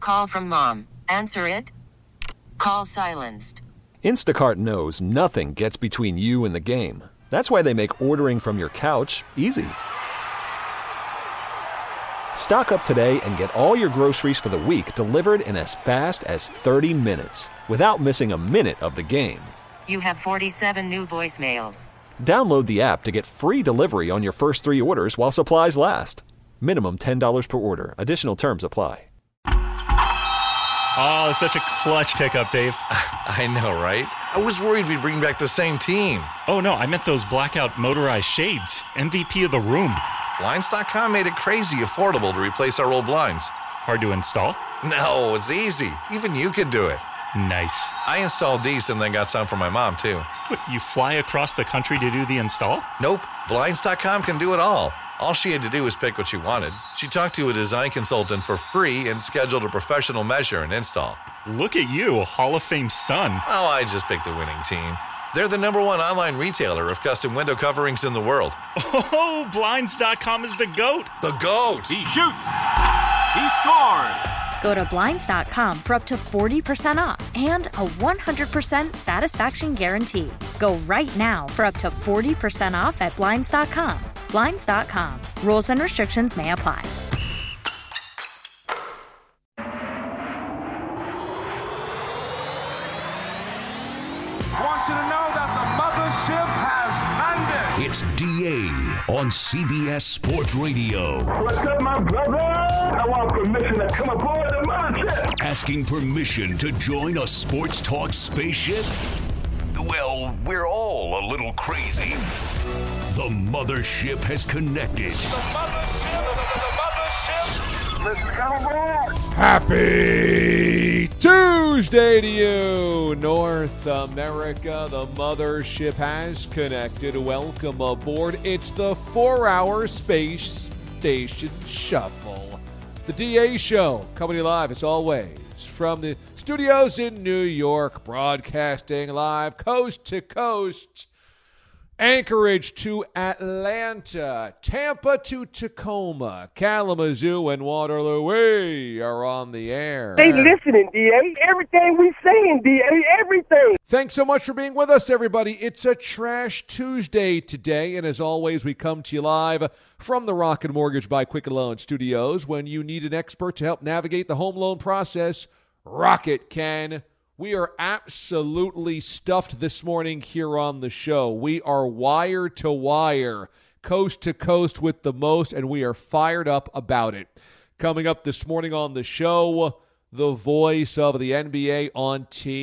Call from mom. Answer it. Call silenced. Instacart knows nothing gets between you and the game. That's why they make ordering from your couch easy. Stock up today and get all your groceries for the week delivered in as fast as 30 minutes without missing a minute of the game. You have 47 new voicemails. Download the app to get free delivery on your first 3 orders while supplies last. Minimum $10 per order. Additional terms apply. Oh, such a clutch pickup, Dave. I know, right? I was worried we'd bring back the same team. Oh, no, I meant those blackout motorized shades. MVP of the room. Blinds.com made it crazy affordable to replace our old blinds. Hard to install? No, it's easy. Even you could do it. Nice. I installed these and then got some for my mom, too. What, you fly across the country to do the install? Nope. Blinds.com can do it all. All she had to do was pick what she wanted. She talked to a design consultant for free and scheduled a professional measure and install. Look at you, Hall of Fame son. Oh, I just picked the winning team. They're the #1 online retailer of custom window coverings in the world. Oh, Blinds.com is the GOAT. The GOAT! He shoots. He scores. Go to Blinds.com for up to 40% off and a 100% satisfaction guarantee. Go right now for up to 40% off at Blinds.com. Blinds.com. Rules and restrictions may apply. Want you to know that the mothership has landed. It's DA on CBS Sports Radio. What's up, my brother? I want permission to come aboard the mothership. Asking permission to join a sports talk spaceship? Well, we're all a little crazy. The mothership has connected. The mothership. Let's come aboard. Happy Tuesday to you, North America. The mothership has connected. Welcome aboard. It's the 4-hour Space Station Shuffle. The DA Show, coming to you live as always from the studios in New York, broadcasting live coast to coast. Anchorage to Atlanta, Tampa to Tacoma, Kalamazoo and Waterloo, we are on the air. They listening, DA. Everything we saying, DA. Everything. Thanks so much for being with us, everybody. It's a Trash Tuesday today, and as always, we come to you live from the Rocket Mortgage by Quicken Loan Studios. When you need an expert to help navigate the home loan process, Rocket can. We are absolutely stuffed this morning here on the show. We are wire to wire, coast to coast with the most, and we are fired up about it. Coming up this morning on the show, the voice of the NBA on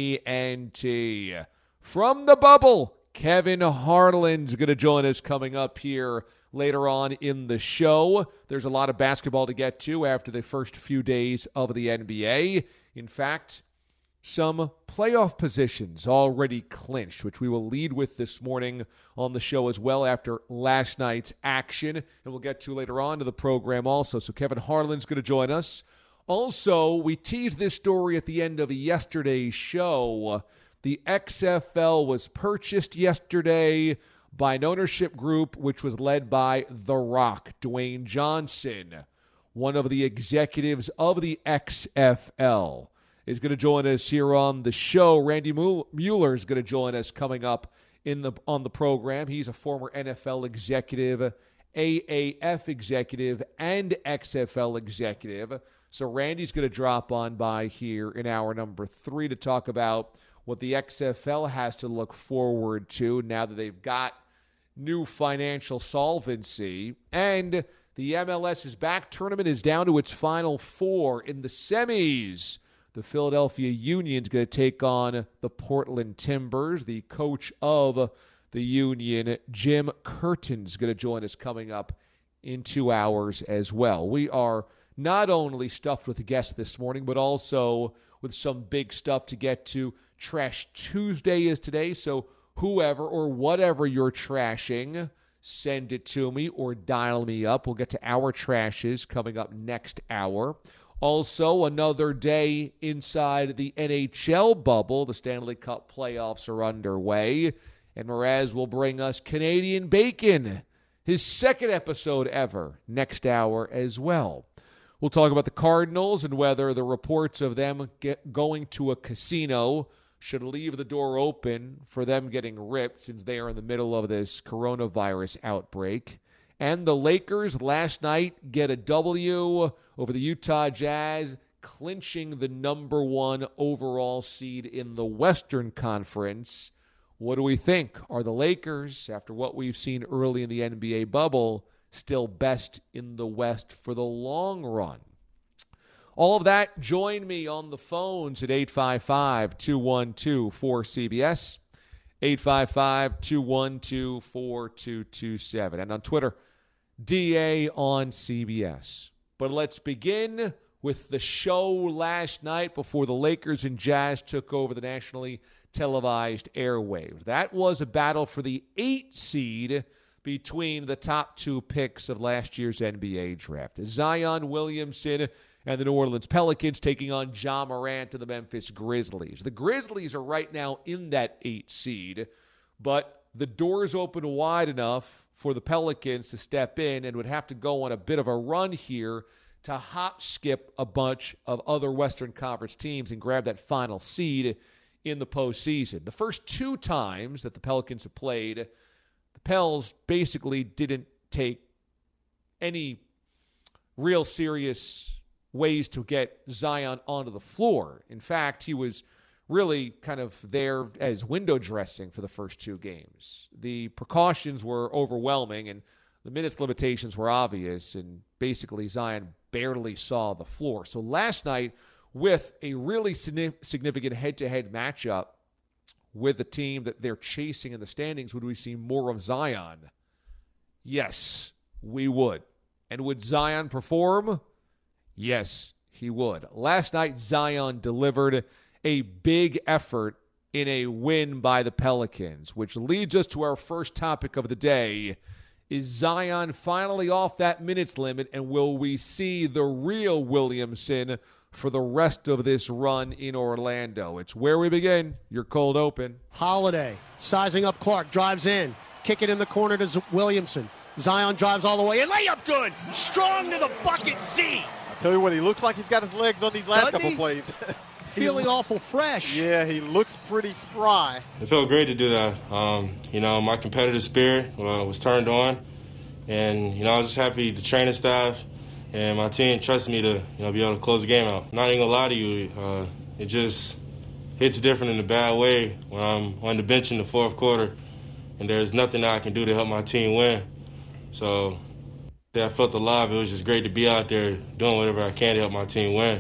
TNT. From the bubble, Kevin Harlan's going to join us coming up here later on in the show. There's a lot of basketball to get to after the first few days of the NBA. In fact, some playoff positions already clinched, which we will lead with this morning on the show as well after last night's action, and we'll get to later on to the program also. So Kevin Harlan's going to join us. Also, we teased this story at the end of yesterday's show. The XFL was purchased yesterday by an ownership group which was led by The Rock, Dwayne Johnson, one of the executives of the XFL. Is going to join us here on the show. Randy Mueller is going to join us coming up on the program. He's a former NFL executive, AAF executive, and XFL executive. So Randy's going to drop on by here in hour number 3 to talk about what the XFL has to look forward to now that they've got new financial solvency. And the MLS is back. Tournament is down to its final 4 in the semis. The Philadelphia Union's going to take on the Portland Timbers. The coach of the Union, Jim Curtin's going to join us coming up in 2 hours as well. We are not only stuffed with guests this morning, but also with some big stuff to get to. Trash Tuesday is today, so whoever or whatever you're trashing, send it to me or dial me up. We'll get to our trashes coming up next hour. Also, another day inside the NHL bubble. The Stanley Cup playoffs are underway. And Mraz will bring us Canadian Bacon, his second episode ever, next hour as well. We'll talk about the Cardinals and whether the reports of them going to a casino should leave the door open for them getting ripped since they are in the middle of this coronavirus outbreak. And the Lakers last night get a W over the Utah Jazz, clinching the number 1 overall seed in the Western Conference. What do we think? Are the Lakers, after what we've seen early in the NBA bubble, still best in the West for the long run? All of that, join me on the phones at 855-212-4CBS, 855-212-4227, and on Twitter, DA on CBS. But let's begin with the show last night before the Lakers and Jazz took over the nationally televised airwaves. That was a battle for the 8 seed between the top 2 picks of last year's NBA draft. Zion Williamson and the New Orleans Pelicans taking on Ja Morant and the Memphis Grizzlies. The Grizzlies are right now in that 8 seed, but the doors open wide enough for the Pelicans to step in and would have to go on a bit of a run here to hop skip a bunch of other Western Conference teams and grab that final seed in the postseason. The first 2 times that the Pelicans have played, the Pels basically didn't take any real serious ways to get Zion onto the floor. In fact, he was really kind of there as window dressing for the first 2 games. The precautions were overwhelming, and the minutes limitations were obvious, and basically Zion barely saw the floor. So last night, with a really significant head-to-head matchup with the team that they're chasing in the standings, would we see more of Zion? Yes, we would. And would Zion perform? Yes, he would. Last night, Zion delivered a big effort in a win by the Pelicans, which leads us to our first topic of the day. Is Zion finally off that minutes limit, and will we see the real Williamson for the rest of this run in Orlando? It's where we begin. Your cold open. Holiday sizing up Clark, drives in, kick it in the corner to Williamson. Zion drives all the way in, layup good, strong to the bucket, Z. I'll tell you what, he looks like he's got his legs on these last couple plays. Feeling awful fresh. Yeah, he looks pretty spry. It felt great to do that. My competitive spirit was turned on, and I was just happy the training staff and my team trusted me to be able to close the game out. Not even gonna lie to you, it just hits different in a bad way when I'm on the bench in the 4th quarter, and there's nothing that I can do to help my team win. So I felt alive. It was just great to be out there doing whatever I can to help my team win.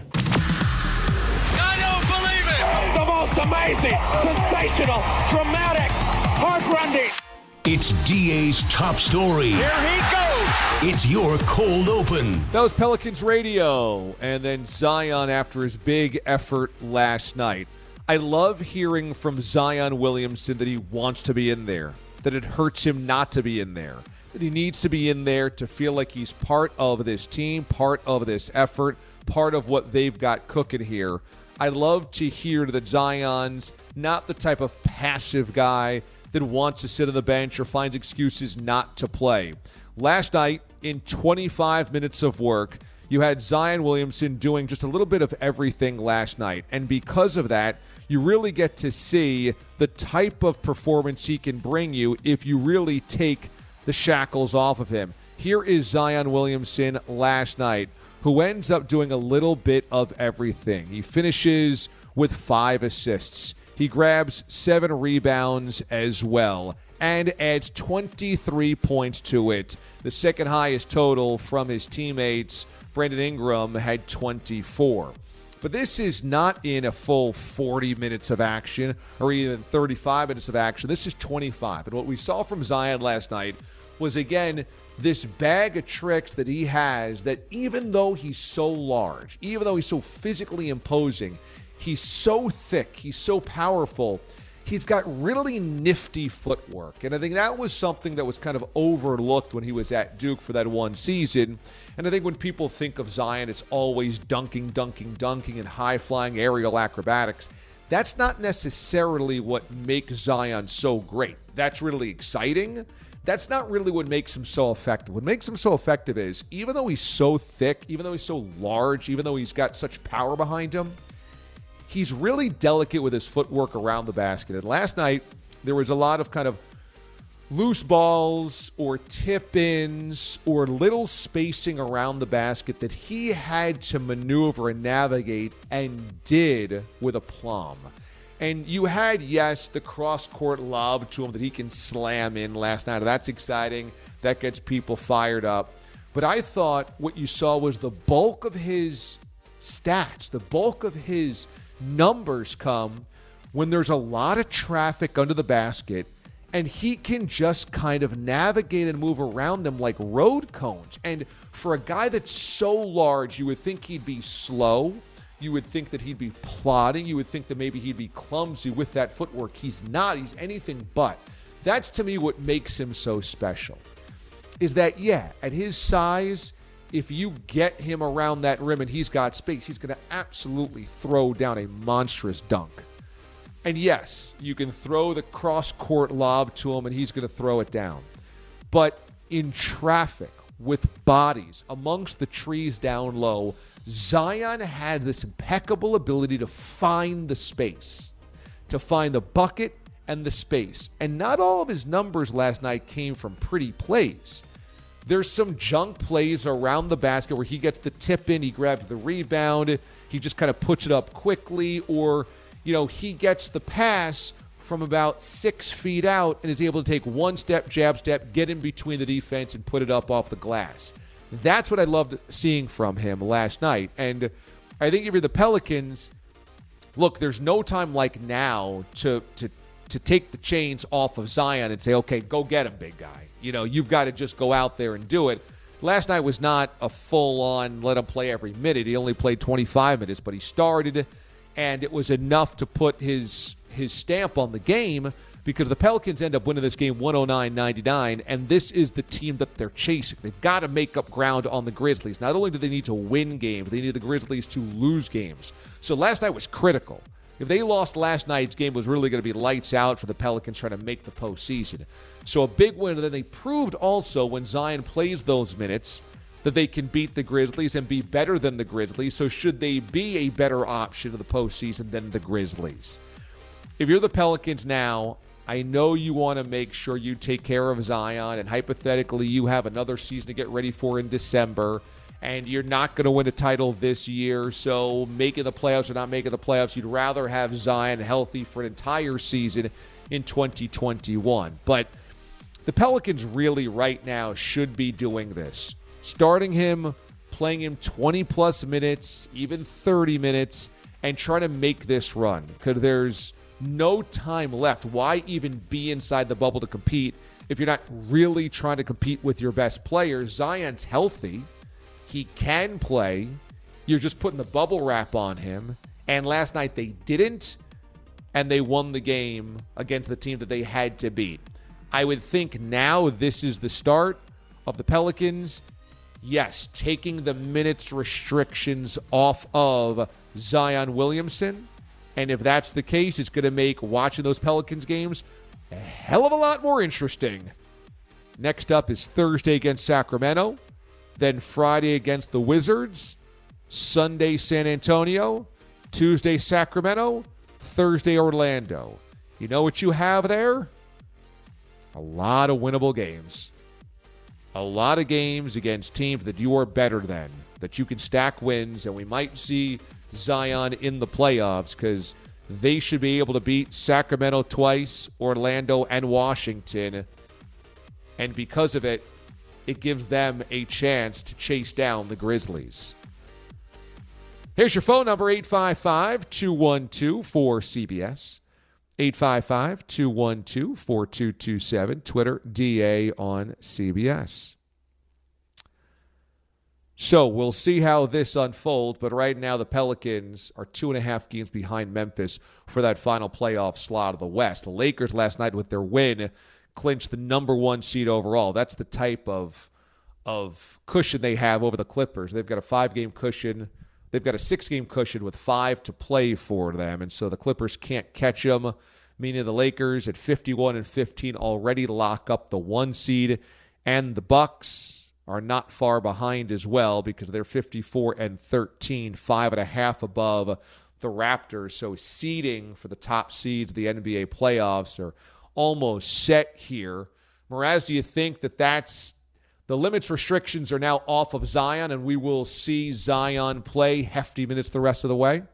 The most amazing, sensational, dramatic, heart-rending. It's DA's top story. Here he goes. It's your cold open. That was Pelicans radio, and then Zion after his big effort last night. I love hearing from Zion Williamson that he wants to be in there, that it hurts him not to be in there, that he needs to be in there to feel like he's part of this team, part of this effort, part of what they've got cooking here. I love to hear that Zion's not the type of passive guy that wants to sit on the bench or finds excuses not to play. Last night, in 25 minutes of work, you had Zion Williamson doing just a little bit of everything last night. And because of that, you really get to see the type of performance he can bring you if you really take the shackles off of him. Here is Zion Williamson last night, who ends up doing a little bit of everything. He finishes with 5 assists. He grabs 7 rebounds as well and adds 23 points to it. The second highest total from his teammates. Brandon Ingram had 24. But this is not in a full 40 minutes of action or even 35 minutes of action. This is 25. And what we saw from Zion last night was, again, this bag of tricks that he has that even though he's so large, even though he's so physically imposing, he's so thick, he's so powerful, he's got really nifty footwork. And I think that was something that was kind of overlooked when he was at Duke for that one season. And I think when people think of Zion, it's always dunking, and high-flying aerial acrobatics. That's not necessarily what makes Zion so great. That's really exciting. that's not really what makes him so effective. What makes him so effective is, even though he's so thick, even though he's so large, even though he's got such power behind him, he's really delicate with his footwork around the basket. And last night, there was a lot of kind of loose balls or tip-ins or little spacing around the basket that he had to maneuver and navigate, and did with aplomb. And you had, yes, the cross-court lob to him that he can slam in last night. That's exciting. That gets people fired up. But I thought what you saw was the bulk of his stats, the bulk of his numbers come when there's a lot of traffic under the basket, and he can just kind of navigate and move around them like road cones. And for a guy that's so large, you would think he'd be slow. You would think that he'd be plodding. You would think that maybe he'd be clumsy with that footwork. He's not. He's anything but. That's, to me, what makes him so special. Is that, yeah, at his size, if you get him around that rim and he's got space, he's going to absolutely throw down a monstrous dunk. And yes, you can throw the cross-court lob to him and he's going to throw it down. But in traffic, with bodies, amongst the trees down low, Zion had this impeccable ability to find the space, to find the bucket and the space. And not all of his numbers last night came from pretty plays. There's some junk plays around the basket where he gets the tip in, he grabs the rebound, he just kind of puts it up quickly, or, he gets the pass from about 6 feet out and is able to take one step, jab step, get in between the defense and put it up off the glass. That's what I loved seeing from him last night. And I think if you're the Pelicans, look, there's no time like now to take the chains off of Zion and say, okay, go get him, big guy. You've got to just go out there and do it. Last night was not a full-on let him play every minute. He only played 25 minutes, but he started, and it was enough to put his stamp on the game, because the Pelicans end up winning this game 109-99, and this is the team that they're chasing. They've got to make up ground on the Grizzlies. Not only do they need to win games, they need the Grizzlies to lose games. So last night was critical. If they lost last night's game, it was really going to be lights out for the Pelicans trying to make the postseason. So a big win, and then they proved also when Zion plays those minutes that they can beat the Grizzlies and be better than the Grizzlies. So should they be a better option in the postseason than the Grizzlies? If you're the Pelicans now, I know you want to make sure you take care of Zion, and hypothetically you have another season to get ready for in December, and you're not going to win a title this year, so making the playoffs or not making the playoffs, you'd rather have Zion healthy for an entire season in 2021. But the Pelicans really right now should be doing this. Starting him, playing him 20-plus minutes, even 30 minutes, and trying to make this run, because there's no time left. Why even be inside the bubble to compete if you're not really trying to compete with your best players? Zion's healthy. He can play. You're just putting the bubble wrap on him. And last night they didn't, and they won the game against the team that they had to beat. I would think now this is the start of the Pelicans, yes, taking the minutes restrictions off of Zion Williamson. And if that's the case, it's going to make watching those Pelicans games a hell of a lot more interesting. Next up is Thursday against Sacramento, then Friday against the Wizards, Sunday San Antonio, Tuesday Sacramento, Thursday Orlando. You know what you have there? A lot of winnable games. A lot of games against teams that you are better than, that you can stack wins, and we might see Zion in the playoffs, because they should be able to beat Sacramento twice, Orlando, and Washington. And because of it, it gives them a chance to chase down the Grizzlies. Here's your phone number, 855-212-4CBS. 855-212-4227. Twitter, DA on CBS. So we'll see how this unfolds, but right now the Pelicans are 2.5 games behind Memphis for that final playoff slot of the West. The Lakers last night with their win clinched the number 1 seed overall. That's the type of cushion they have over the Clippers. They've got a 5-game cushion. They've got a 6-game cushion with 5 to play for them, and so the Clippers can't catch them. meaning the Lakers at 51-15 already lock up the 1 seed, and the Bucks are not far behind as well because they're 54-13, 5.5 above the Raptors. So seeding for the top seeds of the NBA playoffs are almost set here. Mraz, do you think that that's the limits restrictions are now off of Zion and we will see Zion play hefty minutes the rest of the way?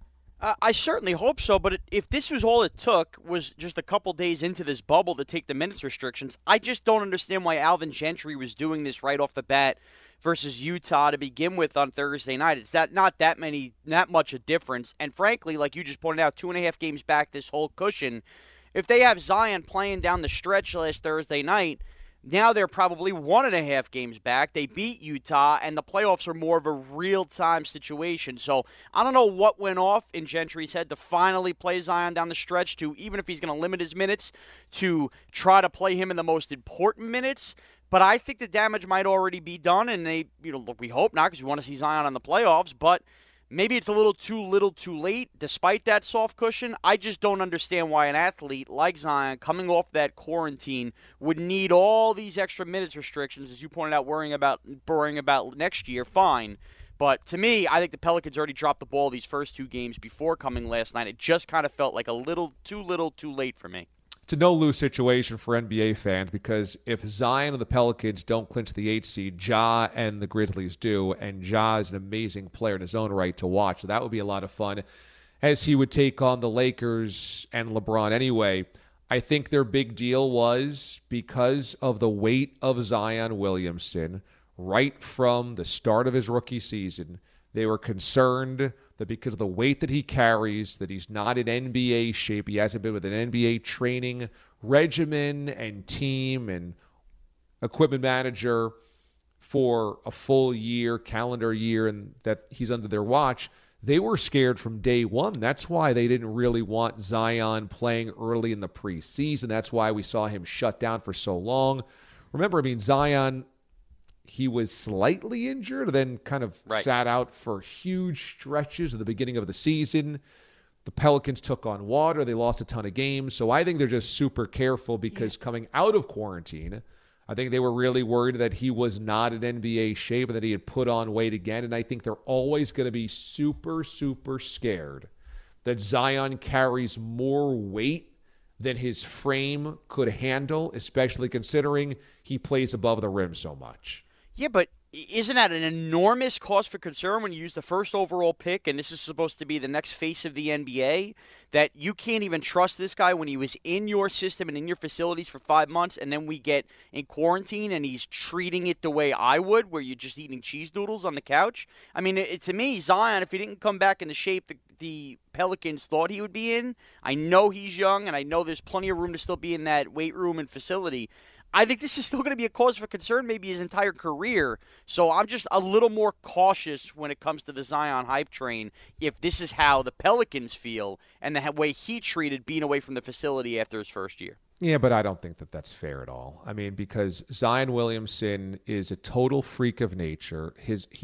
I certainly hope so, but if this was all it took, was just a couple days into this bubble to take the minutes restrictions, I just don't understand why Alvin Gentry was doing this right off the bat versus Utah to begin with on Thursday night. It's not that much a difference. And frankly, like you just pointed out, 2.5 games back, this whole cushion. If they have Zion playing down the stretch last Thursday night, now they're probably 1.5 games back. They beat Utah, and the playoffs are more of a real-time situation. So I don't know what went off in Gentry's head to finally play Zion down the stretch, to even if he's going to limit his minutes, to try to play him in the most important minutes. But I think the damage might already be done, and we hope not because we want to see Zion in the playoffs. But maybe it's a little too late, despite that soft cushion. I just don't understand why an athlete like Zion, coming off that quarantine, would need all these extra minutes restrictions, as you pointed out, worrying about next year. Fine. But to me, I think the Pelicans already dropped the ball these first 2 games before coming last night. It just kind of felt like a little too late for me. It's a no-lose situation for NBA fans because if Zion and the Pelicans don't clinch the 8th seed, Ja and the Grizzlies do, and Ja is an amazing player in his own right to watch. So that would be a lot of fun as he would take on the Lakers and LeBron anyway. I think their big deal was because of the weight of Zion Williamson right from the start of his rookie season. They were concerned that because of the weight that he carries, that he's not in NBA shape. He hasn't been with an NBA training regimen and team and equipment manager for a full year, calendar year, and that he's under their watch. They were scared from day one. That's why they didn't really want Zion playing early in the preseason. That's why we saw him shut down for so long. Remember, Zion, he was slightly injured, then kind of sat out for huge stretches at the beginning of the season. The Pelicans took on water. They lost a ton of games. So I think they're just super careful because coming out of quarantine, I think they were really worried that he was not in NBA shape and that he had put on weight again. And I think they're always going to be super, super scared that Zion carries more weight than his frame could handle, especially considering he plays above the rim so much. Yeah, but isn't that an enormous cause for concern when you use the first overall pick, and this is supposed to be the next face of the NBA, that you can't even trust this guy when he was in your system and in your facilities for 5 months, and then we get in quarantine and he's treating it the way I would, where you're just eating cheese doodles on the couch? To me, Zion, if he didn't come back in the shape the Pelicans thought he would be in, I know he's young, and I know there's plenty of room to still be in that weight room and facility. I think this is still going to be a cause for concern maybe his entire career. So I'm just a little more cautious when it comes to the Zion hype train if this is how the Pelicans feel and the way he treated being away from the facility after his first year. Yeah, but I don't think that that's fair at all. Because Zion Williamson is a total freak of nature.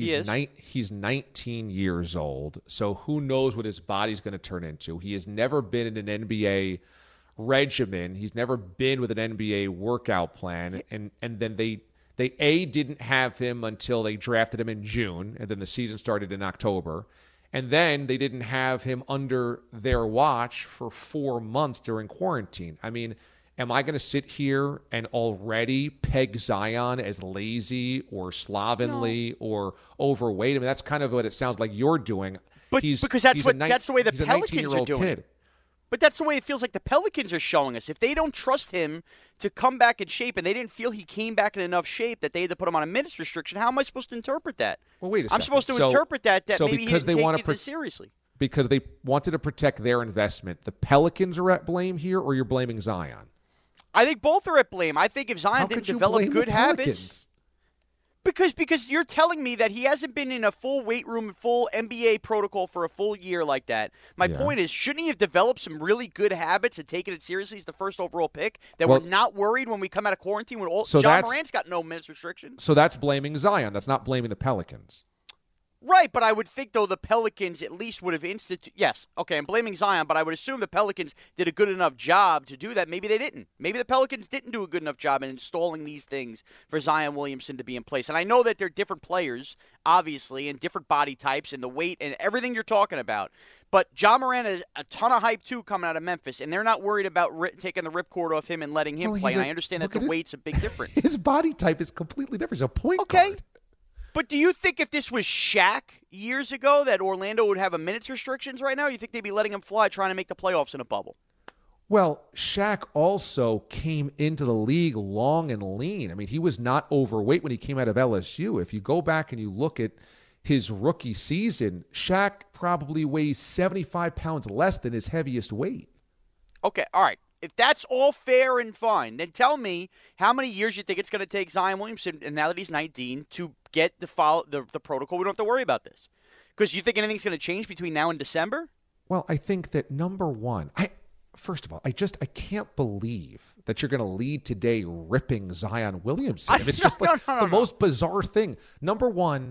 He's 19 years old, so who knows what his body's going to turn into. He has never been in an NBA regimen. He's never been with an NBA workout plan, and then they didn't have him until they drafted him in June, and then the season started in October, and then they didn't have him under their watch for 4 months during quarantine. Am I going to sit here and already peg Zion as lazy or slovenly or overweight? That's kind of what it sounds like you're doing. But because that's the way the Pelicans are doing it. But that's the way it feels like the Pelicans are showing us. If they don't trust him to come back in shape and they didn't feel he came back in enough shape that they had to put him on a minutes restriction, how am I supposed to interpret that? Well, wait a second. I'm supposed to interpret that maybe he didn't take it seriously. Because they wanted to protect their investment. The Pelicans are at blame here, or you're blaming Zion? I think both are at blame. I think if Zion didn't develop good habits... Because you're telling me that he hasn't been in a full weight room, full NBA protocol for a full year like that. My point is, shouldn't he have developed some really good habits and taken it seriously as the first overall pick? That we're not worried when we come out of quarantine when John Morant's got no minutes restriction? So that's blaming Zion. That's not blaming the Pelicans. Right, but I would think, though, the Pelicans at least would have yes, okay, I'm blaming Zion, but I would assume the Pelicans did a good enough job to do that. Maybe they didn't. Maybe the Pelicans didn't do a good enough job in installing these things for Zion Williamson to be in place. And I know that they're different players, obviously, and different body types and the weight and everything you're talking about. But Ja Morant has a ton of hype, too, coming out of Memphis, and they're not worried about taking the ripcord off him and letting him play. And I understand that the weight's a big difference. His body type is completely different. He's a point guard. But do you think if this was Shaq years ago that Orlando would have a minutes restrictions right now? Or you think they'd be letting him fly trying to make the playoffs in a bubble? Well, Shaq also came into the league long and lean. I mean, he was not overweight when he came out of LSU. If you go back and you look at his rookie season, Shaq probably weighs 75 pounds less than his heaviest weight. Okay, all right. If that's all fair and fine, then tell me how many years you think it's going to take Zion Williamson, and now that he's 19, to get the protocol. We don't have to worry about this. Because you think anything's going to change between now and December? Well, I think that number one, first of all, I can't believe that you're going to lead today ripping Zion Williamson. It's just the most bizarre thing. Number one,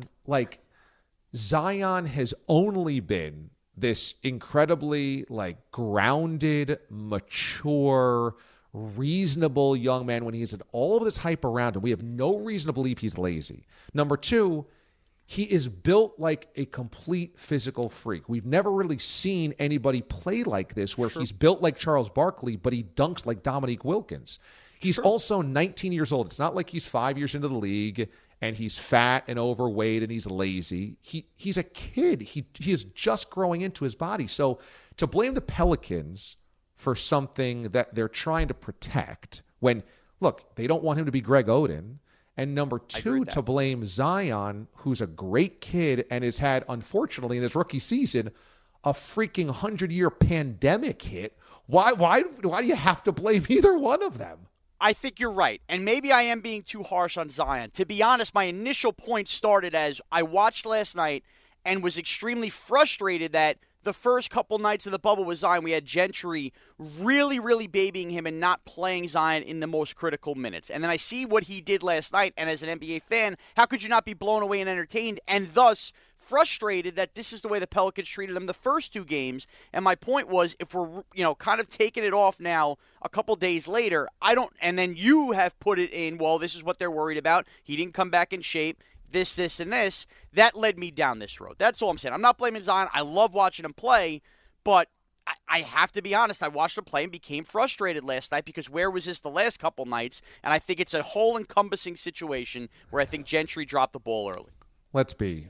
Zion has only been this incredibly grounded, mature, reasonable young man when he's had all of this hype around him. We have no reason to believe he's lazy. Number two, he is built like a complete physical freak. We've never really seen anybody play like this where he's built like Charles Barkley, but he dunks like Dominique Wilkins. He's also 19 years old. It's not like he's 5 years into the league and he's fat and overweight and he's lazy. He's a kid. He is just growing into his body. So to blame the Pelicans for something that they're trying to protect when, look, they don't want him to be Greg Oden. And number two, to blame Zion, who's a great kid and has had, unfortunately, in his rookie season, a freaking 100-year pandemic hit. Why do you have to blame either one of them? I think you're right, and maybe I am being too harsh on Zion. To be honest, my initial point started as I watched last night and was extremely frustrated that the first couple nights of the bubble with Zion, we had Gentry really, really babying him and not playing Zion in the most critical minutes. And then I see what he did last night, and as an NBA fan, how could you not be blown away and entertained and thus frustrated that this is the way the Pelicans treated him the first two games? And my point was, if we're kind of taking it off now a couple days later, and then you have put it in, well, this is what they're worried about. He didn't come back in shape. This, and this, that led me down this road. That's all I'm saying. I'm not blaming Zion. I love watching him play, but I have to be honest. I watched him play and became frustrated last night because where was this the last couple nights? And I think it's a whole encompassing situation where I think Gentry dropped the ball early. Let's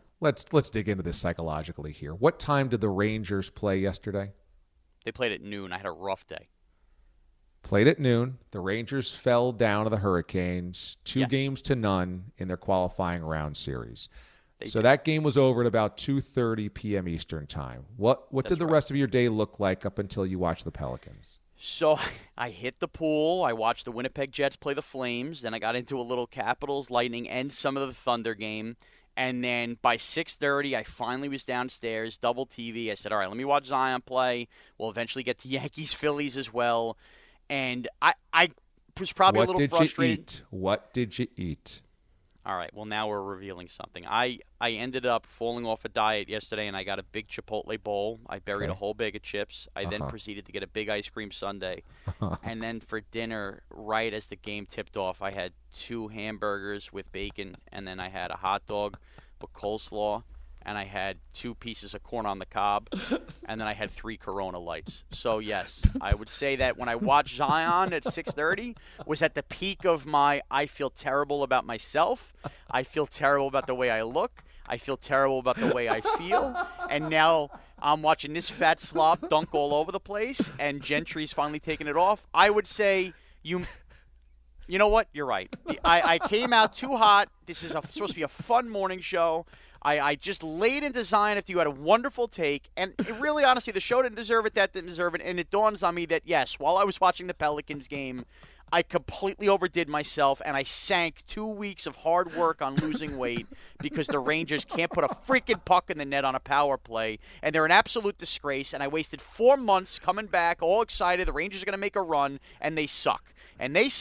dig into this psychologically here. What time did the Rangers play yesterday? They played at noon. I had a rough day. Played at noon. The Rangers fell down to the Hurricanes 2-0 in their qualifying round series. That game was over at about 2:30 p.m. Eastern time. What did the rest of your day look like up until you watched the Pelicans? So I hit the pool. I watched the Winnipeg Jets play the Flames. Then I got into a little Capitals, Lightning, and some of the Thunder game. And then by 6:30, I finally was downstairs, double TV. I said, all right, let me watch Zion play. We'll eventually get to Yankees, Phillies as well. And I was probably a little frustrated. What did you eat? All right, well, now we're revealing something. I ended up falling off a diet yesterday, and I got a big Chipotle bowl. I buried a whole bag of chips. I then proceeded to get a big ice cream sundae. And then for dinner, right as the game tipped off, I had 2 hamburgers with bacon, and then I had a hot dog with coleslaw, and I had 2 pieces of corn on the cob, and then I had 3 Corona Lights. So, yes, I would say that when I watched Zion at 6:30 was at the peak of my I feel terrible about myself. I feel terrible about the way I look. I feel terrible about the way I feel. And now I'm watching this fat slob dunk all over the place, and Gentry's finally taking it off. I would say you know what? You're right. I came out too hot. This is supposed to be a fun morning show. I just laid into Zion after you had a wonderful take. And it really, honestly, the show didn't deserve it, that didn't deserve it. And it dawns on me that, yes, while I was watching the Pelicans game, I completely overdid myself, and I sank 2 weeks of hard work on losing weight because the Rangers can't put a freaking puck in the net on a power play, and they're an absolute disgrace, and I wasted 4 months coming back all excited. The Rangers are going to make a run, and they suck. And they suck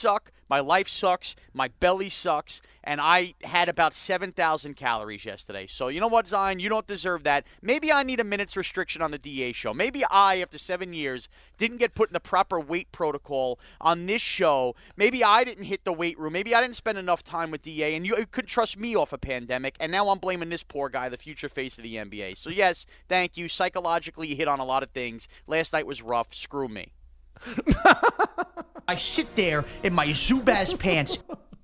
My life sucks. My belly sucks. And I had about 7,000 calories yesterday. So you know what, Zion? You don't deserve that. Maybe I need a minute's restriction on the DA show. Maybe I, after 7 years, didn't get put in the proper weight protocol on this show. Maybe I didn't hit the weight room. Maybe I didn't spend enough time with DA, and you couldn't trust me off a pandemic. And now I'm blaming this poor guy, the future face of the NBA. So yes, thank you. Psychologically, you hit on a lot of things. Last night was rough. Screw me. I sit there in my Zubaz pants.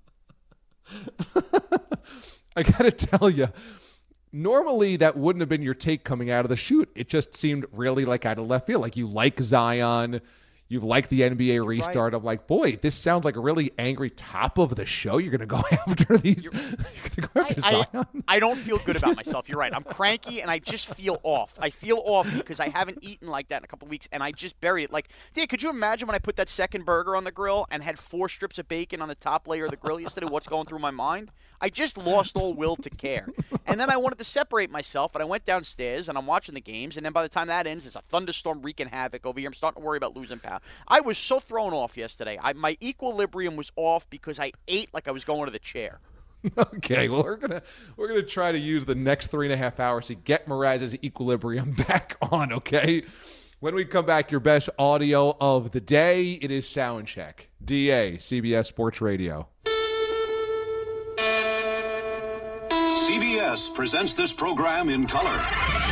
I got to tell you, normally that wouldn't have been your take coming out of the shoot. It just seemed really like out of left field. Like you like Zion. You like the NBA restart. Right. I'm like, boy, this sounds like a really angry top of the show. You're going to go after these. You're going to go after Zion. I don't feel good about myself. You're right. I'm cranky, and I just feel off. I feel off because I haven't eaten like that in a couple of weeks, and I just buried it. Like, Dave, could you imagine when I put that second burger on the grill and had 4 strips of bacon on the top layer of the grill yesterday? What's going through my mind? I just lost all will to care. And then I wanted to separate myself, but I went downstairs, and I'm watching the games, and then by the time that ends, it's a thunderstorm wreaking havoc over here. I'm starting to worry about losing power. I was so thrown off yesterday. My equilibrium was off because I ate like I was going to the chair. Okay, well, we're gonna try to use the next 3.5 hours to get Mraz's equilibrium back on, okay? When we come back, your best audio of the day, it is Soundcheck. DA, CBS Sports Radio. CBS presents this program in color.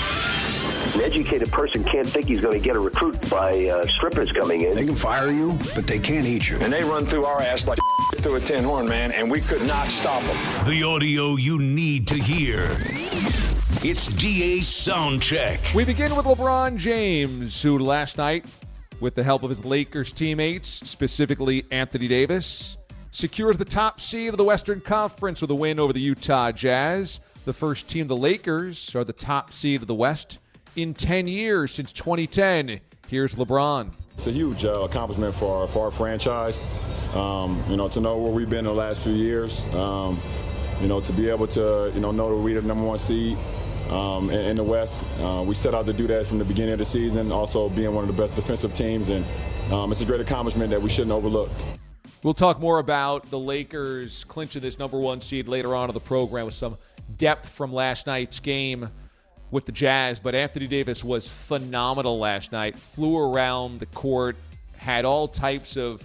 An educated person can't think he's going to get a recruit by strippers coming in. They can fire you, but they can't eat you. And they run through our ass like through a tin horn, man, and we could not stop them. The audio you need to hear. It's DA's Soundcheck. We begin with LeBron James, who last night, with the help of his Lakers teammates, specifically Anthony Davis, secured the top seed of the Western Conference with a win over the Utah Jazz. The first team, the Lakers, are the top seed of the West in 10 years since 2010. Here's LeBron. It's a huge accomplishment for our franchise. To know where we've been in the last few years. To be able to, know that we're the number 1 seed in the West. We set out to do that from the beginning of the season, also being one of the best defensive teams. And it's a great accomplishment that we shouldn't overlook. We'll talk more about the Lakers clinching this number 1 seed later on in the program with some depth from last night's game with the Jazz, but Anthony Davis was phenomenal last night. Flew around the court, had all types of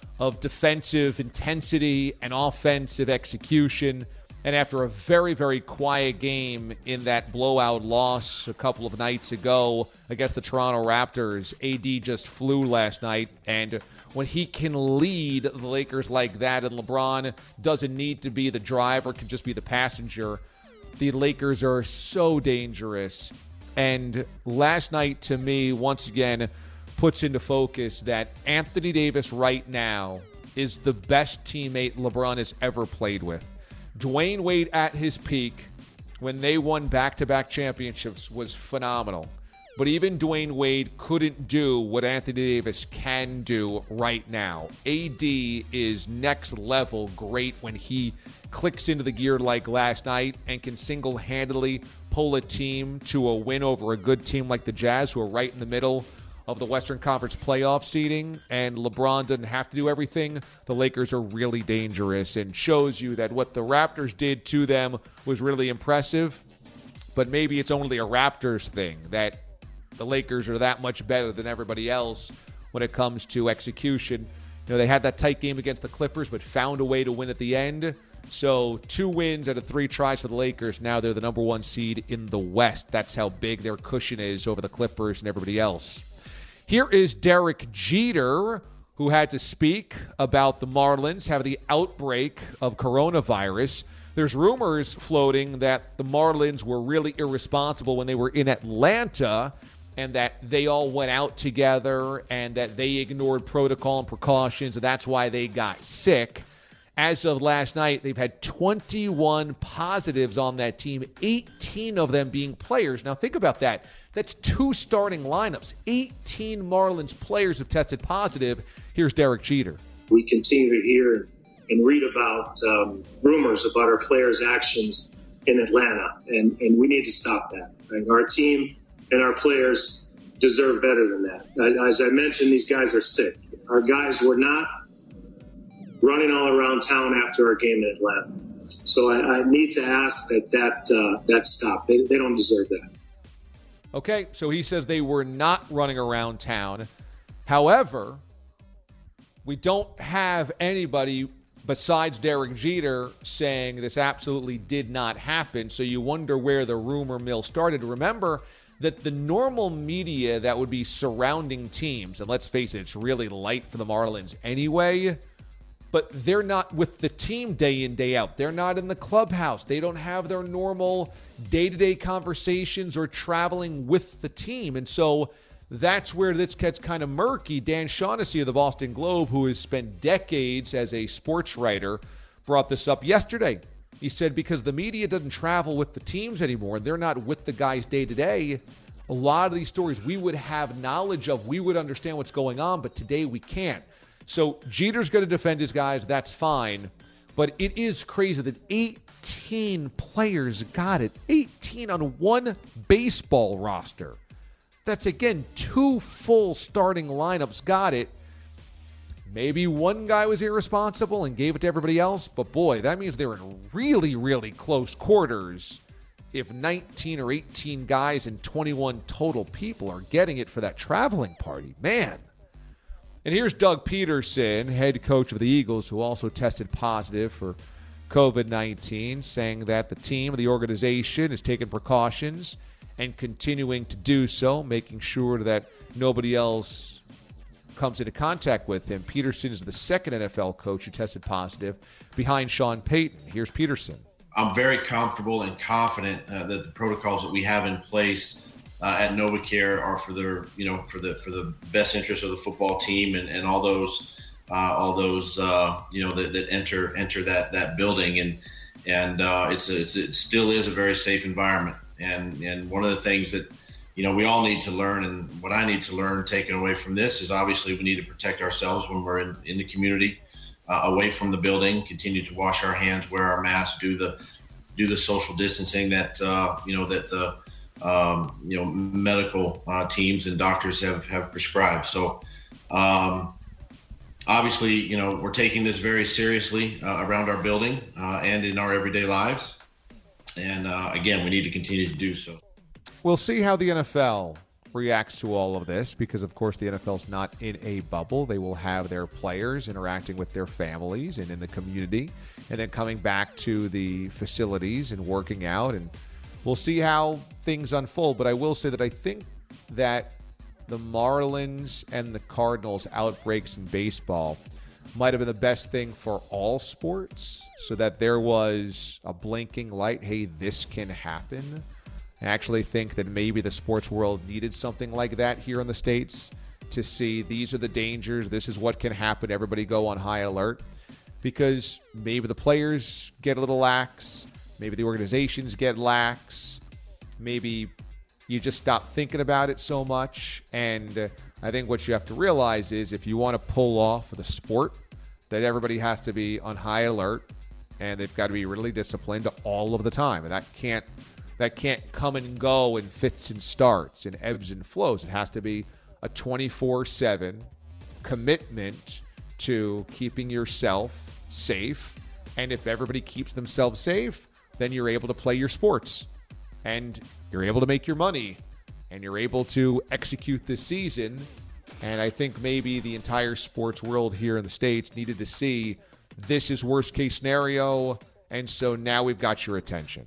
defensive intensity and offensive execution. And after a very, very quiet game in that blowout loss a couple of nights ago against the Toronto Raptors, AD just flew last night. And when he can lead the Lakers like that, and LeBron doesn't need to be the driver, can just be the passenger, the Lakers are so dangerous. And last night, to me, once again, puts into focus that Anthony Davis right now is the best teammate LeBron has ever played with. Dwayne Wade at his peak, when they won back-to-back championships, was phenomenal. But even Dwayne Wade couldn't do what Anthony Davis can do right now. AD is next level great when he clicks into the gear like last night and can single-handedly pull a team to a win over a good team like the Jazz, who are right in the middle of the Western Conference playoff seeding, and LeBron doesn't have to do everything. The Lakers are really dangerous and shows you that what the Raptors did to them was really impressive, but maybe it's only a Raptors thing, that the Lakers are that much better than everybody else when it comes to execution. They had that tight game against the Clippers, but found a way to win at the end. So 2 wins out of 3 tries for the Lakers. Now they're the number 1 seed in the West. That's how big their cushion is over the Clippers and everybody else. Here is Derek Jeter, who had to speak about the Marlins having the outbreak of coronavirus. There's rumors floating that the Marlins were really irresponsible when they were in Atlanta and that they all went out together and that they ignored protocol and precautions, and that's why they got sick. As of last night, they've had 21 positives on that team, 18 of them being players. Now, think about that. That's 2 starting lineups. 18 Marlins players have tested positive. Here's Derek Jeter. We continue to hear and read about rumors about our players' actions in Atlanta, and we need to stop that. Right? Our team and our players deserve better than that. As I mentioned, these guys are sick. Our guys were not running all around town after our game in Atlanta. So I need to ask that stop. They don't deserve that. Okay, so he says they were not running around town. However, we don't have anybody besides Derek Jeter saying this absolutely did not happen. So you wonder where the rumor mill started. Remember that the normal media that would be surrounding teams, and let's face it, it's really light for the Marlins anyway, but they're not with the team day in, day out. They're not in the clubhouse. They don't have their normal day-to-day conversations or traveling with the team. And so that's where this gets kind of murky. Dan Shaughnessy of the Boston Globe, who has spent decades as a sports writer, brought this up yesterday. He said because the media doesn't travel with the teams anymore, and they're not with the guys day-to-day, a lot of these stories we would have knowledge of, we would understand what's going on, but today we can't. So Jeter's going to defend his guys. That's fine. But it is crazy that 18 players got it. 18 on one baseball roster. That's, again, 2 full starting lineups got it. Maybe one guy was irresponsible and gave it to everybody else. But, boy, that means they're in really, really close quarters if 19 or 18 guys and 21 total people are getting it for that traveling party. Man. And here's Doug Peterson, head coach of the Eagles, who also tested positive for COVID-19, saying that the team, the organization, is taking precautions and continuing to do so, making sure that nobody else comes into contact with him. Peterson is the second NFL coach who tested positive behind Sean Payton. Here's Peterson. I'm very comfortable and confident that the protocols that we have in place at NovaCare are for the best interest of the football team and all those that enter that building and it still is a very safe environment and one of the things that we all need to learn, and what I need to learn taken away from this is obviously we need to protect ourselves when we're in the community, away from the building, continue to wash our hands, wear our masks, do the social distancing that the medical teams and doctors have prescribed. So obviously, we're taking this very seriously around our building and in our everyday lives. And again, we need to continue to do so. We'll see how the NFL reacts to all of this because, of course, the NFL's not in a bubble. They will have their players interacting with their families and in the community and then coming back to the facilities and working out, and we'll see how things unfold. But I will say that I think that the Marlins and the Cardinals outbreaks in baseball might have been the best thing for all sports, so that there was a blinking light, hey, this can happen. I actually think that maybe the sports world needed something like that here in the States to see these are the dangers, this is what can happen, everybody go on high alert, because maybe the players get a little lax, maybe the organizations get lax, maybe you just stop thinking about it so much. And I think what you have to realize is if you want to pull off the sport, that everybody has to be on high alert and they've got to be really disciplined all of the time. And that can't come and go in fits and starts and ebbs and flows. It has to be a 24/7 commitment to keeping yourself safe. And if everybody keeps themselves safe, then you're able to play your sports and you're able to make your money and you're able to execute this season. And I think maybe the entire sports world here in the States needed to see this is worst case scenario. And so now we've got your attention.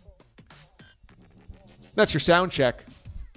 That's your sound check.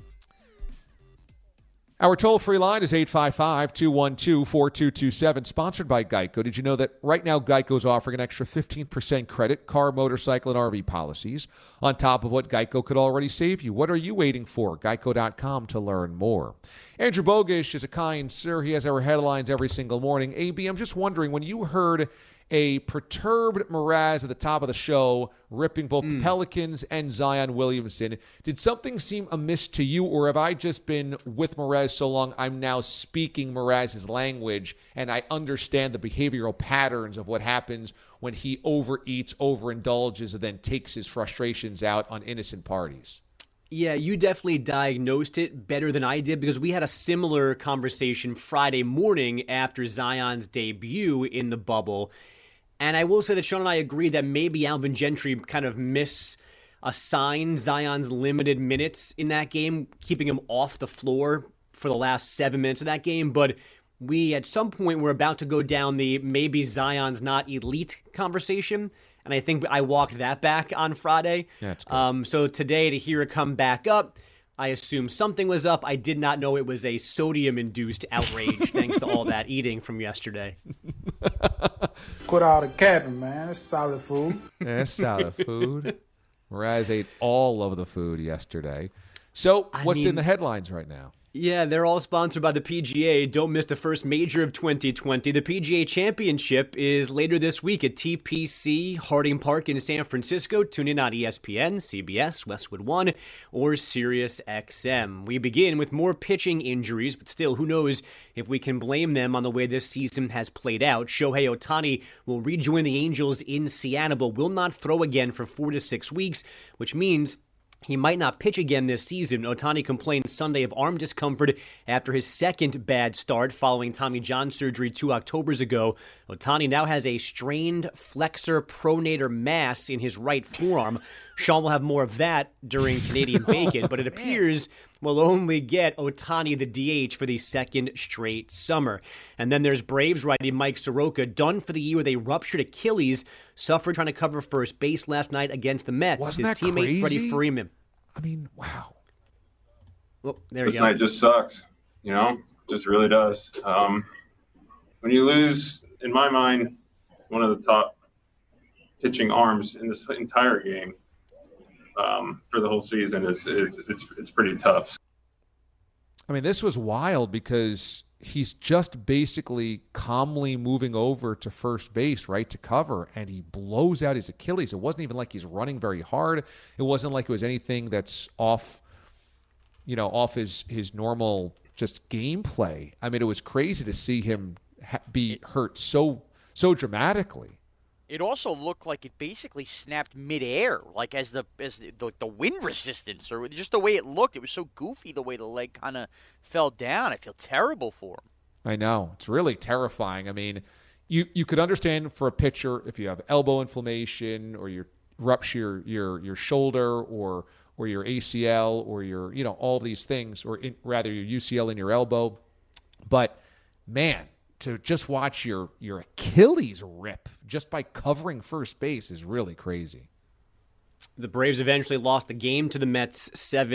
Our toll-free line is 855-212-4227, sponsored by Geico. Did you know that right now Geico is offering an extra 15% credit, car, motorcycle, and RV policies, on top of what Geico could already save you? What are you waiting for? Geico.com to learn more. Andrew Bogish is a kind sir. He has our headlines every single morning. AB, I'm just wondering, when you heard a perturbed Mraz at the top of the show ripping both the Pelicans and Zion Williamson, did something seem amiss to you, or have I just been with Mraz so long I'm now speaking Mraz's language and I understand the behavioral patterns of what happens when he overeats, overindulges, and then takes his frustrations out on innocent parties? Yeah, you definitely diagnosed it better than I did because we had a similar conversation Friday morning after Zion's debut in the bubble. And I will say that Sean and I agreed that maybe Alvin Gentry kind of misassigned Zion's limited minutes in that game, keeping him off the floor for the last 7 minutes of that game. But we, at some point, were about to go down the maybe Zion's not elite conversation. And I think I walked that back on Friday. Yeah, that's cool. So today, to hear it come back up, I assume something was up. I did not know it was a sodium-induced outrage thanks to all that eating from yesterday. Quit all the capping, man. It's solid food. Yeah, it's solid food. Mraz ate all of the food yesterday. So what's in the headlines right now? Yeah, they're all sponsored by the PGA. Don't miss the first major of 2020. The PGA Championship is later this week at TPC Harding Park in San Francisco. Tune in on ESPN, CBS, Westwood One, or Sirius XM. We begin with more pitching injuries, but still, who knows if we can blame them on the way this season has played out. Shohei Ohtani will rejoin the Angels in Seattle, but will not throw again for 4 to 6 weeks, which means he might not pitch again this season. Ohtani complained Sunday of arm discomfort after his second bad start following Tommy John surgery 2 Octobers ago. Ohtani now has a strained flexor pronator mass in his right forearm. Sean will have more of that during Canadian Bacon, but it appears we'll only get Ohtani the DH for the second straight summer. And then there's Braves righty Mike Soroka, done for the year with a ruptured Achilles, suffered trying to cover first base last night against the Mets. Wasn't His that teammate crazy? Freddie Freeman. I mean, wow. Well, there this you go. night just sucks, just really does. When you lose, in my mind, one of the top pitching arms in this entire game for the whole season, it's pretty tough. I mean, this was wild because he's just basically calmly moving over to first base, right, to cover, and he blows out his Achilles. It wasn't even like he's running very hard. It wasn't like it was anything that's off his normal just gameplay. I mean, it was crazy to see him be hurt so dramatically. It also looked like it basically snapped midair, like as the wind resistance, or just the way it looked. It was so goofy the way the leg kind of fell down. I feel terrible for him. I know. It's really terrifying. I mean, you could understand for a pitcher if you have elbow inflammation or you rupture your shoulder or your ACL or your all these things, or rather your UCL in your elbow. But man, to just watch your Achilles rip just by covering first base is really crazy. The Braves eventually lost the game to the Mets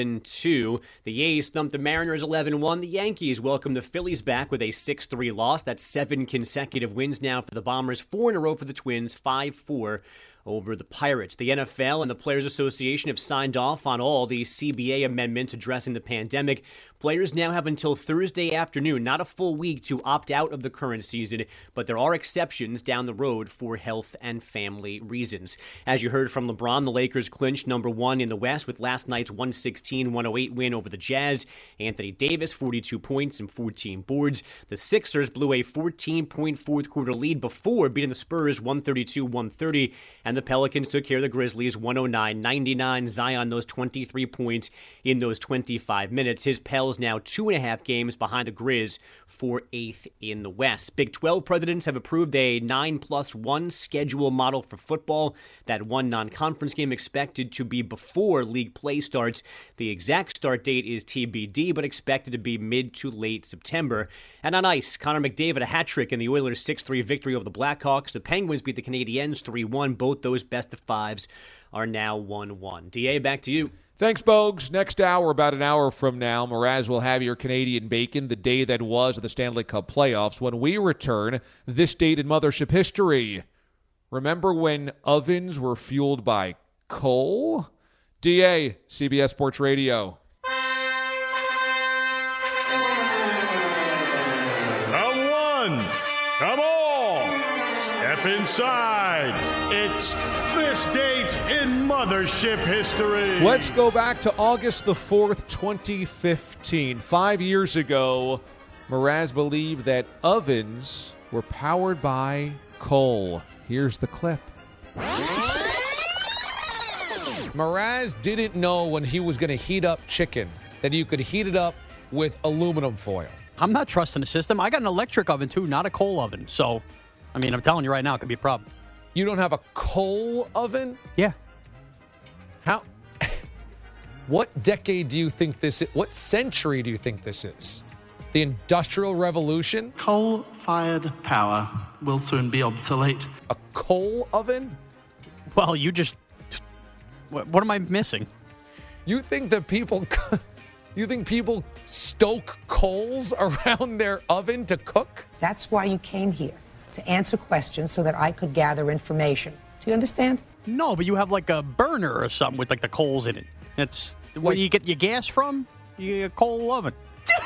7-2. The A's thumped the Mariners 11-1. The Yankees welcomed the Phillies back with a 6-3 loss. That's 7 consecutive wins now for the Bombers, 4 in a row for the Twins, 5-4 over the Pirates. The NFL and the Players Association have signed off on all the CBA amendments addressing the pandemic. Players now have until Thursday afternoon, not a full week, to opt out of the current season, but there are exceptions down the road for health and family reasons. As you heard from LeBron, the Lakers clinched number 1 in the West with last night's 116-108 win over the Jazz. Anthony Davis, 42 points and 14 boards. The Sixers blew a 14-point fourth-quarter lead before beating the Spurs 132-130, and the Pelicans took care of the Grizzlies 109-99. Zion, those 23 points in those 25 minutes. His Pels now 2.5 games behind the Grizz for 8th in the West. Big 12 presidents have approved a 9+1 schedule model for football. That one non-conference game expected to be before league play starts. The exact start date is TBD, but expected to be mid to late September. And on ice, Connor McDavid a hat trick in the Oilers' 6-3 victory over the Blackhawks. The Penguins beat the Canadiens 3-1. Both those best-of-5s are now 1-1. DA, back to you. Thanks, Bogues. Next hour, about an hour from now, Mraz will have your Canadian Bacon, the day that was of the Stanley Cup playoffs. When we return, this date in Mothership history. Remember when ovens were fueled by coal? DA, CBS Sports Radio. Round 1. Come on. Step inside. It's this date in Mothership history. Let's go back to August the 4th, 2015. 5 years ago, Mraz believed that ovens were powered by coal. Here's the clip. Mraz didn't know when he was going to heat up chicken that you could heat it up with aluminum foil. I'm not trusting the system. I got an electric oven, too, not a coal oven. So, I mean, I'm telling you right now, it could be a problem. You don't have a coal oven? Yeah. How? What decade do you think this is? What century do you think this is? The Industrial Revolution? Coal-fired power will soon be obsolete. A coal oven? Well, you just... What am I missing? You think that people... You think people stoke coals around their oven to cook? That's why you came here, to answer questions so that I could gather information. Do you understand? No, but you have like a burner or something with like the coals in it. That's where you get your gas from? You get a coal oven.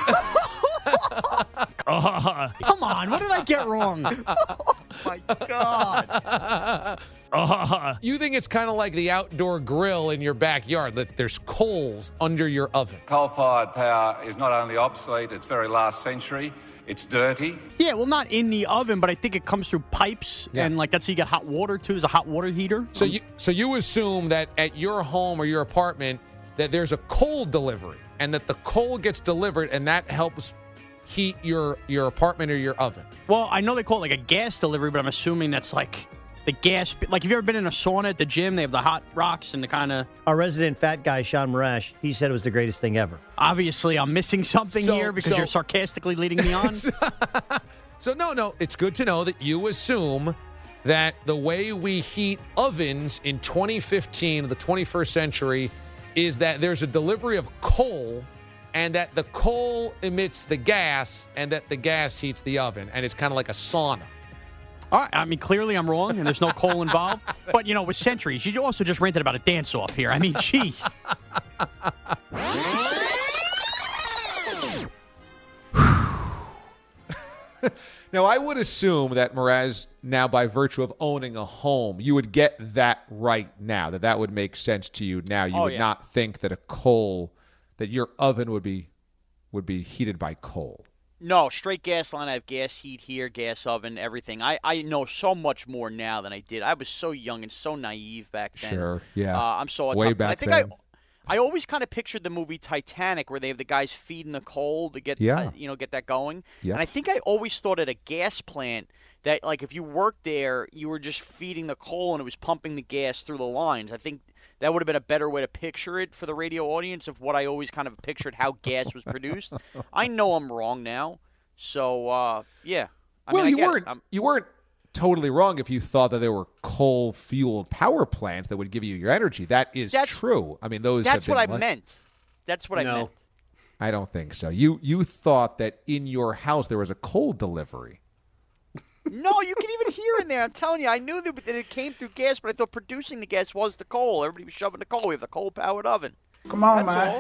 Come on, what did I get wrong? Oh, my God. You think it's kind of like the outdoor grill in your backyard, that there's coals under your oven. Coal-fired power is not only obsolete, it's very last century. It's dirty. Yeah, well, not in the oven, but I think it comes through pipes, and like that's how you get hot water too. Is a hot water heater. So you assume that at your home or your apartment that there's a coal delivery, and that the coal gets delivered, and that helps heat your apartment or your oven. Well, I know they call it like a gas delivery, but I'm assuming that's like the gas. Like, have you ever been in a sauna at the gym? They have the hot rocks and the kind of... Our resident fat guy, Sean Marash, he said it was the greatest thing ever. Obviously, I'm missing something here because you're sarcastically leading me on. So, no, it's good to know that you assume that the way we heat ovens in 2015, of the 21st century, is that there's a delivery of coal, and that the coal emits the gas, and that the gas heats the oven, and it's kind of like a sauna. All right, I mean, clearly I'm wrong, and there's no coal involved. But, you know, with centuries, you also just ranted about a dance-off here. I mean, jeez. Now, I would assume that Mraz, now by virtue of owning a home, you would get that right now, that would make sense to you now. You would not think that that your oven would be heated by coal. No, straight gas line. I have gas heat here, gas oven, everything. I know so much more now than I did. I was so young and so naive back then. Sure, yeah. I'm so way back then. I always kind of pictured the movie Titanic, where they have the guys feeding the coal to get get that going. Yeah. And I think I always thought at a gas plant that, like, if you worked there, you were just feeding the coal and it was pumping the gas through the lines. I think that would have been a better way to picture it for the radio audience of what I always kind of pictured how gas was produced. I know I'm wrong now, so yeah. You weren't totally wrong if you thought that there were coal-fueled power plants that would give you your energy. That's true. I mean, That's what I meant. That's what I meant. I don't think so. You thought that in your house there was a coal delivery. No, you can even hear in there. I'm telling you, I knew that it came through gas, but I thought producing the gas was the coal. Everybody was shoving the coal. We have the coal-powered oven. Come on, man.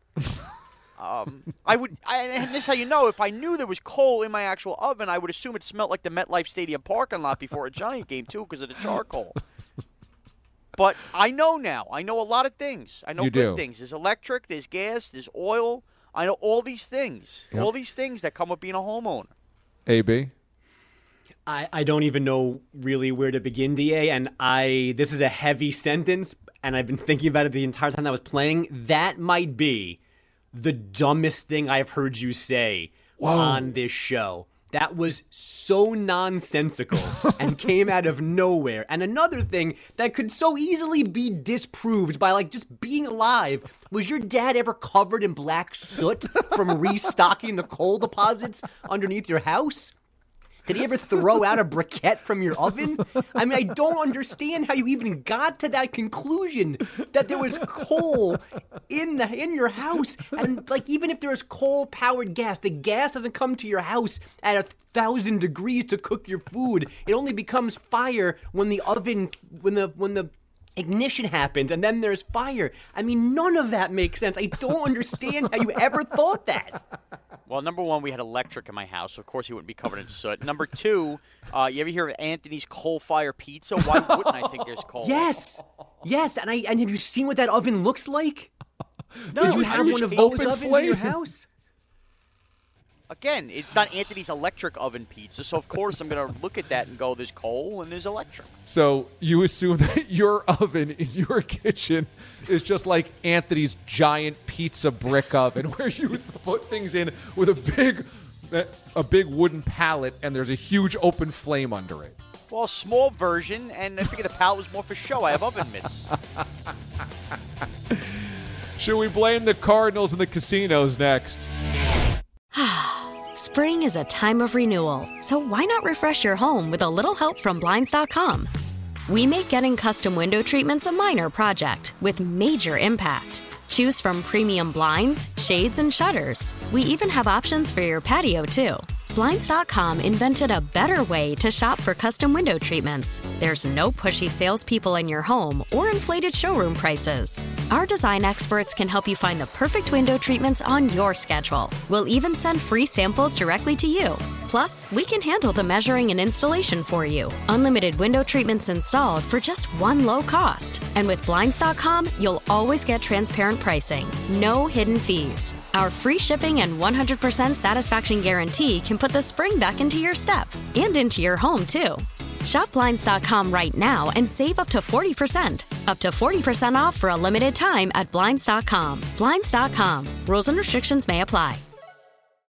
And this is how you know, if I knew there was coal in my actual oven, I would assume it smelled like the MetLife Stadium parking lot before a Giant game, too, because of the charcoal. But I know now. I know a lot of things. I know good things. There's electric, there's gas, there's oil. I know all these things. Yep. All these things that come with being a homeowner. AB? I don't even know really where to begin, DA, and this is a heavy sentence, and I've been thinking about it the entire time I was playing. That might be the dumbest thing I've heard you say on this show. That was so nonsensical and came out of nowhere. And another thing that could so easily be disproved by, like, just being alive. Was your dad ever covered in black soot from restocking the coal deposits underneath your house? Did he ever throw out a briquette from your oven? I mean, I don't understand how you even got to that conclusion that there was coal in your house. And, like, even if there's coal-powered gas, the gas doesn't come to your house at 1,000 degrees to cook your food. It only becomes fire when the oven, when the ignition happens, and then there's fire. I mean, none of that makes sense. I don't understand how you ever thought that. Well, number one, we had electric in my house, so of course he wouldn't be covered in soot. Number two, you ever hear of Anthony's coal-fire pizza? Why wouldn't I think there's coal? Yes, and have you seen what that oven looks like? No, did you have one of those ovens in your house? Again, it's not Anthony's electric oven pizza, so of course I'm going to look at that and go, there's coal and there's electric. So you assume that your oven in your kitchen is just like Anthony's giant pizza brick oven, where you put things in with a big wooden pallet, and there's a huge open flame under it. Well, a small version, and I figure the pallet was more for show. I have oven mitts. Should we blame the Cardinals and the casinos next? Spring is a time of renewal, so why not refresh your home with a little help from Blinds.com? We make getting custom window treatments a minor project with major impact. Choose from premium blinds, shades, and shutters. We even have options for your patio, too. Blinds.com invented a better way to shop for custom window treatments. There's no pushy salespeople in your home or inflated showroom prices. Our design experts can help you find the perfect window treatments on your schedule. We'll even send free samples directly to you. Plus, we can handle the measuring and installation for you. Unlimited window treatments installed for just one low cost. And with Blinds.com, you'll always get transparent pricing. No hidden fees. Our free shipping and 100% satisfaction guarantee can put the spring back into your step and into your home, too. Shop Blinds.com right now and save up to 40%. Up to 40% off for a limited time at Blinds.com. Blinds.com. Rules and restrictions may apply.